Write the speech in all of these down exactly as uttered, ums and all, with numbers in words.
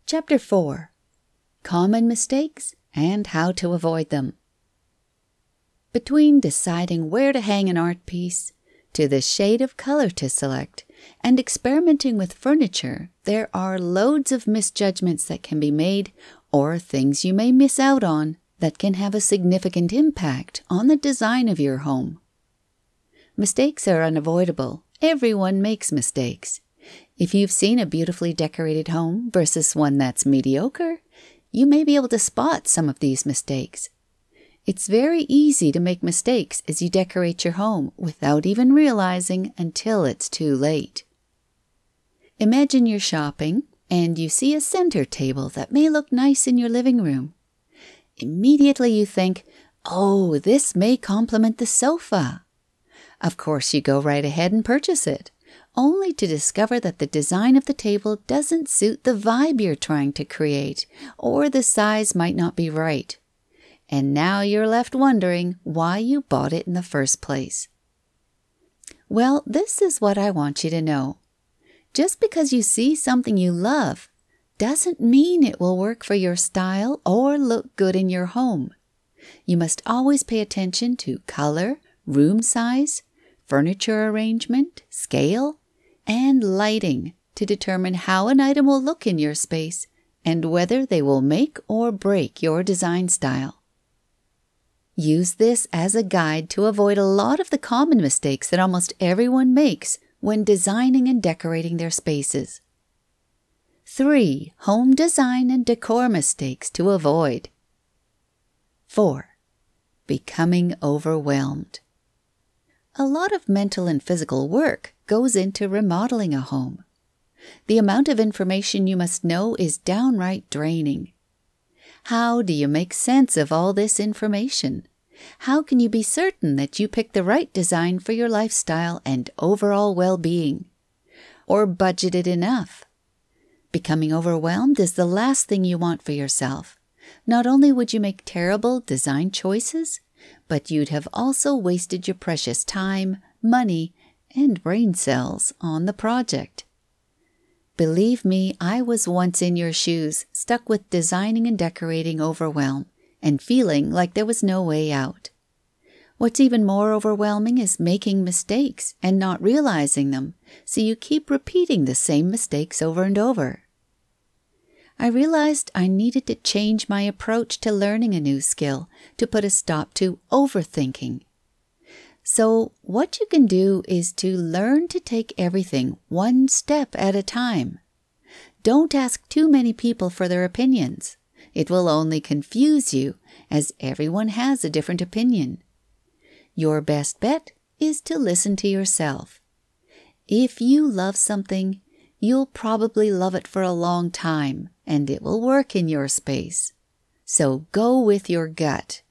Chapter four. Common Mistakes and How to Avoid Them. Between deciding where to hang an art piece, to the shade of color to select, and experimenting with furniture, there are loads of misjudgments that can be made or things you may miss out on that can have a significant impact on the design of your home. Mistakes are unavoidable. Everyone makes mistakes. If you've seen a beautifully decorated home versus one that's mediocre, you may be able to spot some of these mistakes. It's very easy to make mistakes as you decorate your home without even realizing until it's too late. Imagine you're shopping and you see a center table that may look nice in your living room. Immediately you think, oh, this may complement the sofa. Of course, you go right ahead and purchase it, only to discover that the design of the table doesn't suit the vibe you're trying to create, or the size might not be right. And now you're left wondering why you bought it in the first place. Well, this is what I want you to know. Just because you see something you love doesn't mean it will work for your style or look good in your home. You must always pay attention to color, room size, furniture arrangement, scale, and lighting to determine how an item will look in your space and whether they will make or break your design style. Use this as a guide to avoid a lot of the common mistakes that almost everyone makes when designing and decorating their spaces. Three home design and decor mistakes to avoid. Four. Becoming overwhelmed. A lot of mental and physical work goes into remodeling a home. The amount of information you must know is downright draining. How do you make sense of all this information? How can you be certain that you pick the right design for your lifestyle and overall well-being? Or budgeted enough? Becoming overwhelmed is the last thing you want for yourself. Not only would you make terrible design choices, but you'd have also wasted your precious time, money, and brain cells on the project. Believe me, I was once in your shoes, stuck with designing and decorating overwhelm, and feeling like there was no way out. What's even more overwhelming is making mistakes and not realizing them, so you keep repeating the same mistakes over and over. I realized I needed to change my approach to learning a new skill to put a stop to overthinking. So what you can do is to learn to take everything one step at a time. Don't ask too many people for their opinions. It will only confuse you, as everyone has a different opinion. Your best bet is to listen to yourself. If you love something, you'll probably love it for a long time, and it will work in your space. So go with your gut.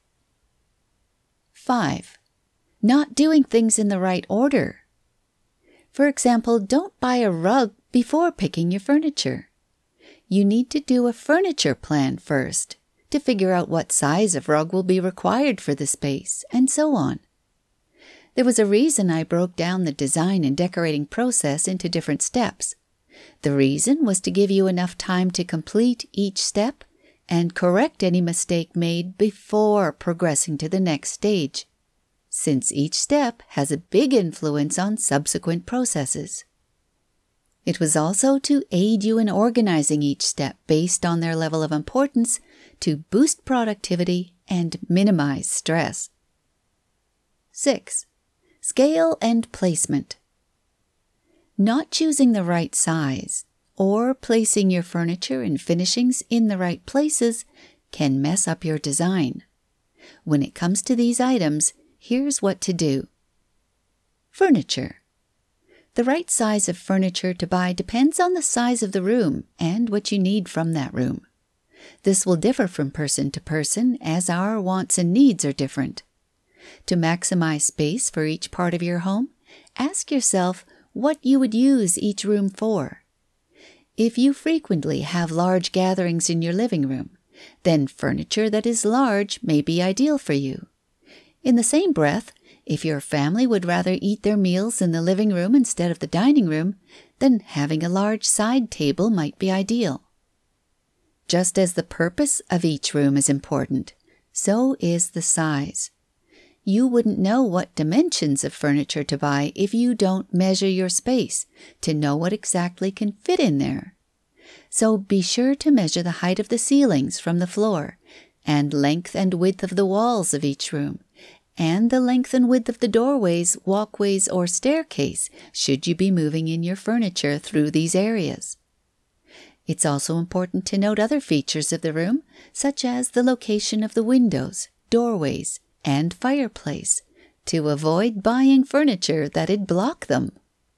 Five. Not doing things in the right order. For example, don't buy a rug before picking your furniture. You need to do a furniture plan first to figure out what size of rug will be required for the space, and so on. There was a reason I broke down the design and decorating process into different steps. The reason was to give you enough time to complete each step and correct any mistake made before progressing to the next stage, since each step has a big influence on subsequent processes. It was also to aid you in organizing each step based on their level of importance to boost productivity and minimize stress. Six. Scale and placement. Not choosing the right size or placing your furniture and finishings in the right places can mess up your design. When it comes to these items, here's what to do. Furniture. The right size of furniture to buy depends on the size of the room and what you need from that room. This will differ from person to person as our wants and needs are different. To maximize space for each part of your home, ask yourself what you would use each room for. If you frequently have large gatherings in your living room, then furniture that is large may be ideal for you. In the same breath, if your family would rather eat their meals in the living room instead of the dining room, then having a large side table might be ideal. Just as the purpose of each room is important, so is the size. You wouldn't know what dimensions of furniture to buy if you don't measure your space to know what exactly can fit in there. So be sure to measure the height of the ceilings from the floor, and length and width of the walls of each room, and the length and width of the doorways, walkways, or staircase should you be moving in your furniture through these areas. It's also important to note other features of the room, such as the location of the windows, doorways, and fireplace, to avoid buying furniture that'd block them.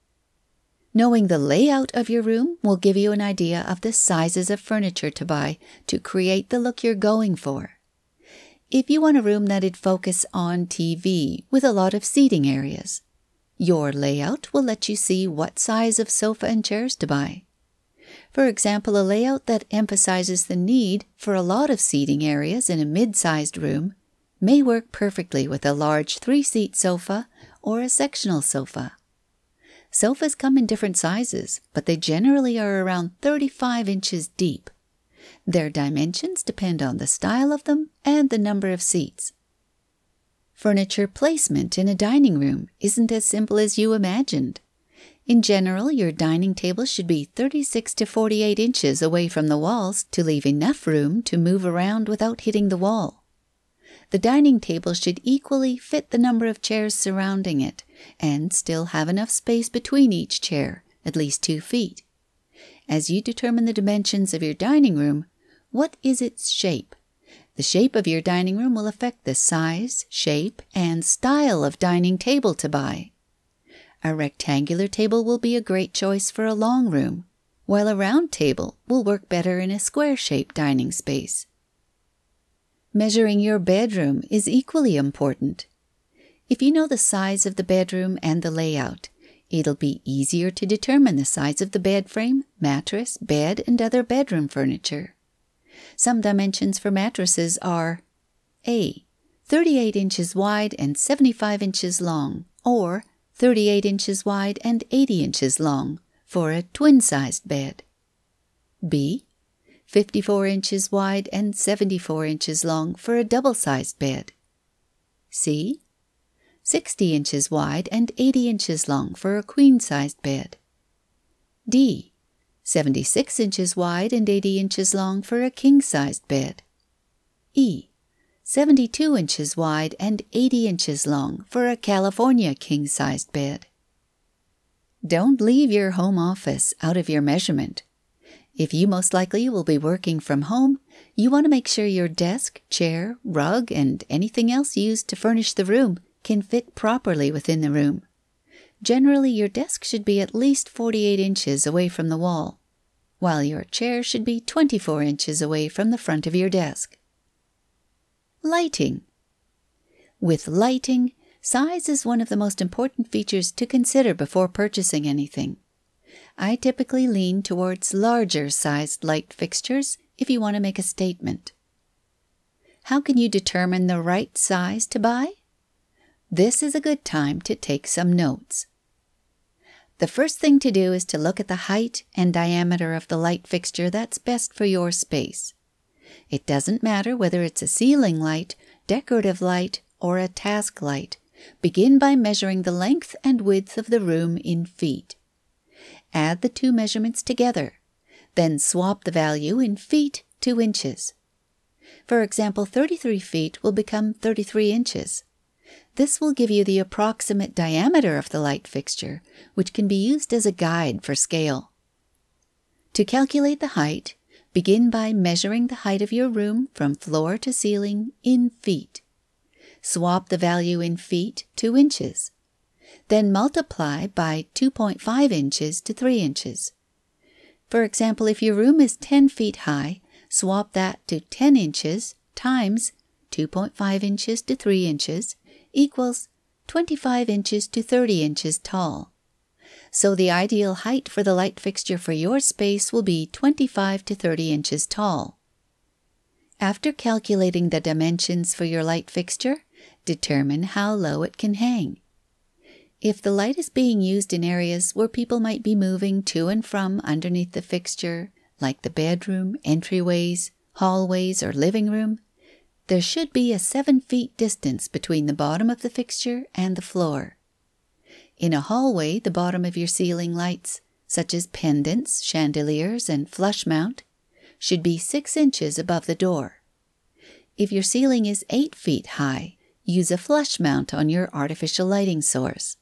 Knowing the layout of your room will give you an idea of the sizes of furniture to buy to create the look you're going for. If you want a room that'd focus on T V with a lot of seating areas, your layout will let you see what size of sofa and chairs to buy. For example, a layout that emphasizes the need for a lot of seating areas in a mid-sized room may work perfectly with a large three-seat sofa or a sectional sofa. Sofas come in different sizes, but they generally are around thirty-five inches deep. Their dimensions depend on the style of them and the number of seats. Furniture placement in a dining room isn't as simple as you imagined. In general, your dining table should be thirty-six to forty-eight inches away from the walls to leave enough room to move around without hitting the wall. The dining table should equally fit the number of chairs surrounding it and still have enough space between each chair, at least two feet. As you determine the dimensions of your dining room, what is its shape? The shape of your dining room will affect the size, shape, and style of dining table to buy. A rectangular table will be a great choice for a long room, while a round table will work better in a square-shaped dining space. Measuring your bedroom is equally important. If you know the size of the bedroom and the layout, it'll be easier to determine the size of the bed frame, mattress, bed, and other bedroom furniture. Some dimensions for mattresses are A. thirty-eight inches wide and seventy-five inches long, or thirty-eight inches wide and eighty inches long for a twin-sized bed. B. fifty-four inches wide and seventy-four inches long for a double-sized bed. C. sixty inches wide and eighty inches long for a queen-sized bed. D. seventy-six inches wide and eighty inches long for a king-sized bed. E. seventy-two inches wide and eighty inches long for a California king-sized bed. Don't leave your home office out of your measurement. If you most likely will be working from home, you want to make sure your desk, chair, rug, and anything else used to furnish the room can fit properly within the room. Generally, your desk should be at least forty-eight inches away from the wall, while your chair should be twenty-four inches away from the front of your desk. Lighting. With lighting, size is one of the most important features to consider before purchasing anything. I typically lean towards larger sized light fixtures if you want to make a statement. How can you determine the right size to buy? This is a good time to take some notes. The first thing to do is to look at the height and diameter of the light fixture that's best for your space. It doesn't matter whether it's a ceiling light, decorative light, or a task light. Begin by measuring the length and width of the room in feet. Add the two measurements together. Then swap the value in feet to inches. For example, thirty-three feet will become thirty-three inches. This will give you the approximate diameter of the light fixture, which can be used as a guide for scale. To calculate the height, begin by measuring the height of your room from floor to ceiling in feet. Swap the value in feet to inches. Then multiply by two point five inches to three inches. For example, if your room is ten feet high, swap that to ten inches times two point five inches to three inches equals twenty-five inches to thirty inches tall. So the ideal height for the light fixture for your space will be twenty-five to thirty inches tall. After calculating the dimensions for your light fixture, determine how low it can hang. If the light is being used in areas where people might be moving to and from underneath the fixture, like the bedroom, entryways, hallways, or living room, there should be a seven feet distance between the bottom of the fixture and the floor. In a hallway, the bottom of your ceiling lights, such as pendants, chandeliers, and flush mount, should be six inches above the door. If your ceiling is eight feet high, use a flush mount on your artificial lighting source.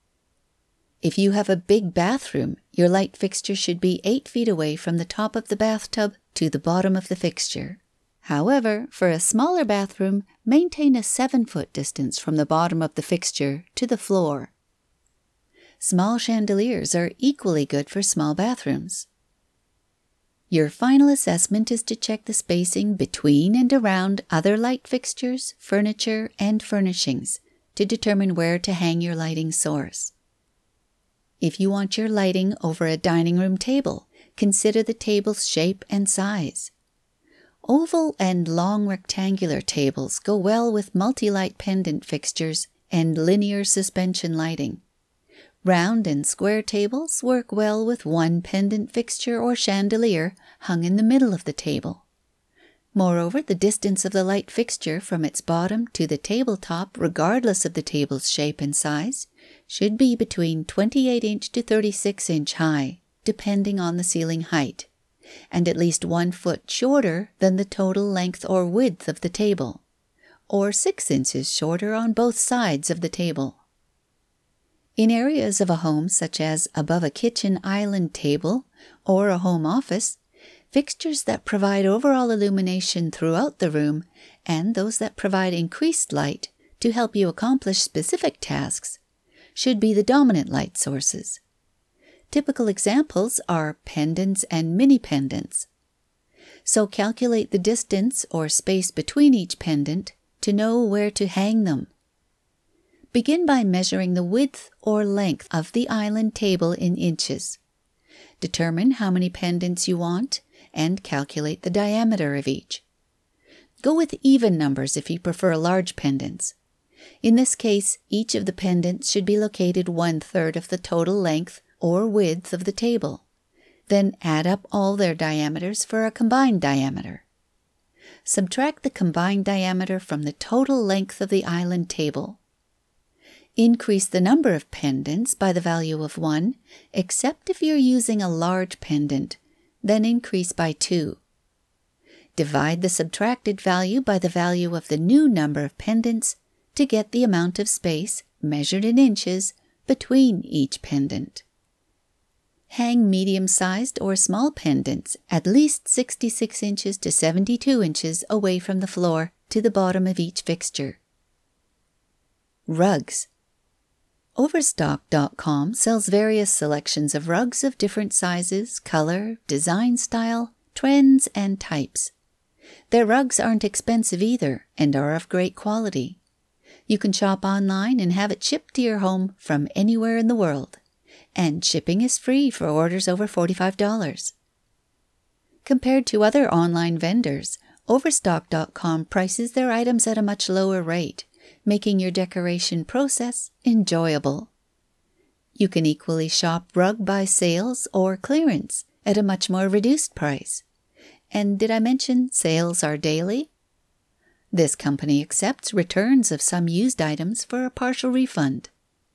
If you have a big bathroom, your light fixture should be eight feet away from the top of the bathtub to the bottom of the fixture. However, for a smaller bathroom, maintain a seven foot distance from the bottom of the fixture to the floor. Small chandeliers are equally good for small bathrooms. Your final assessment is to check the spacing between and around other light fixtures, furniture, and furnishings to determine where to hang your lighting source. If you want your lighting over a dining room table, consider the table's shape and size. Oval and long rectangular tables go well with multi-light pendant fixtures and linear suspension lighting. Round and square tables work well with one pendant fixture or chandelier hung in the middle of the table. Moreover, the distance of the light fixture from its bottom to the tabletop, regardless of the table's shape and size, should be between twenty-eight inch to thirty-six inch high, depending on the ceiling height, and at least one foot shorter than the total length or width of the table, or six inches shorter on both sides of the table. In areas of a home such as above a kitchen island table or a home office, fixtures that provide overall illumination throughout the room and those that provide increased light to help you accomplish specific tasks should be the dominant light sources. Typical examples are pendants and mini pendants. So calculate the distance or space between each pendant to know where to hang them. Begin by measuring the width or length of the island table in inches. Determine how many pendants you want and calculate the diameter of each. Go with even numbers if you prefer large pendants. In this case, each of the pendants should be located one-third of the total length or width of the table. Then add up all their diameters for a combined diameter. Subtract the combined diameter from the total length of the island table. Increase the number of pendants by the value of one, except if you're using a large pendant, then increase by two. Divide the subtracted value by the value of the new number of pendants to get the amount of space, measured in inches, between each pendant. Hang medium-sized or small pendants at least sixty-six inches to seventy-two inches away from the floor to the bottom of each fixture. Rugs. Overstock dot com sells various selections of rugs of different sizes, color, design style, trends, and types. Their rugs aren't expensive either and are of great quality. You can shop online and have it shipped to your home from anywhere in the world. And shipping is free for orders over forty-five dollars. Compared to other online vendors, Overstock dot com prices their items at a much lower rate, making your decoration process enjoyable. You can equally shop rug by sales or clearance at a much more reduced price. And did I mention sales are daily? This company accepts returns of some used items for a partial refund.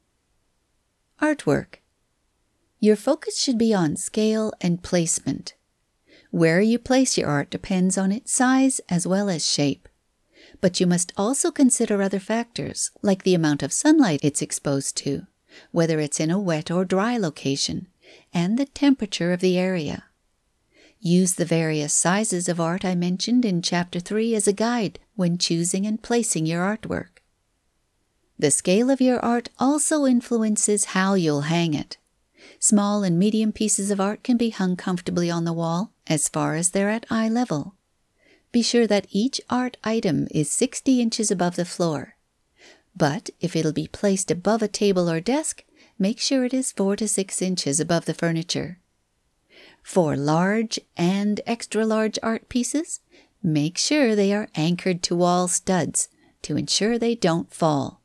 Artwork. Your focus should be on scale and placement. Where you place your art depends on its size as well as shape. But you must also consider other factors, like the amount of sunlight it's exposed to, whether it's in a wet or dry location, and the temperature of the area. Use the various sizes of art I mentioned in Chapter three as a guide when choosing and placing your artwork. The scale of your art also influences how you'll hang it. Small and medium pieces of art can be hung comfortably on the wall as far as they're at eye level. Be sure that each art item is sixty inches above the floor. But if it'll be placed above a table or desk, make sure it is four to six inches above the furniture. For large and extra large art pieces, make sure they are anchored to wall studs to ensure they don't fall.